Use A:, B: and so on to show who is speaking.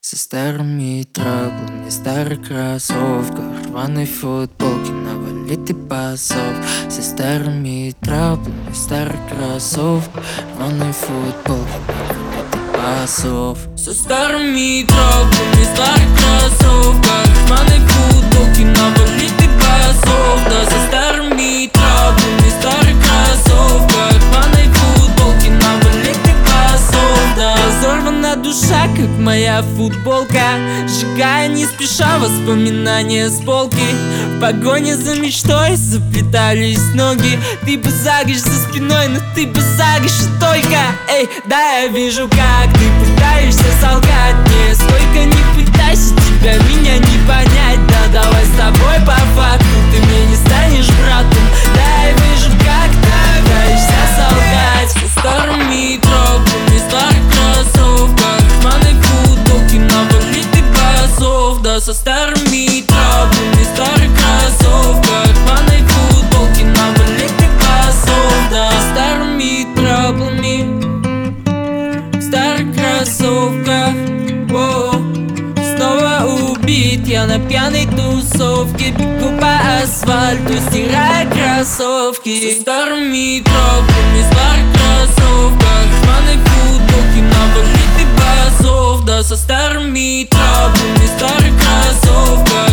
A: Со старыми траблами, старых кроссовках, рваной футболки, навалит и пасов. Со старыми траблами, старых кроссовках, рваной футболки, навалит и пасов. Со старыми траблами, старых кроссовках, рваной футболки, навалит и пасов. Да, со старыми траблами, старых кроссовках, рваной футболки, навалит и пасов. Да, разорвана душа, как моя футболка, сжигая не спеша воспоминания с полки. В погоне за мечтой заплетались ноги. Ты базаришь за спиной, но ты базаришь только. Эй, да, я вижу, как ты пытаешься солгать мне. Сколько не пытайся, тебя меня не понять. Да, давай с тобой по факту, ты мне не станешь братом. Да, я вижу, как ты пытаешься солгать. Со старыми тропами, старых кроссовках, рваной футболки, навалит и пасов. Да, со старыми тропами, старых кроссовках, рваной футболки, навалит и пасов. Да, со старыми тропами, старых кроссовках. Снова убит я на пьяной тусовке, бегу по асфальту, стирая кроссовки. Со старыми тропами, старых кроссовках, рваной футболки, навалит и пасов. Да, со старыми тропами, старых кроссовках.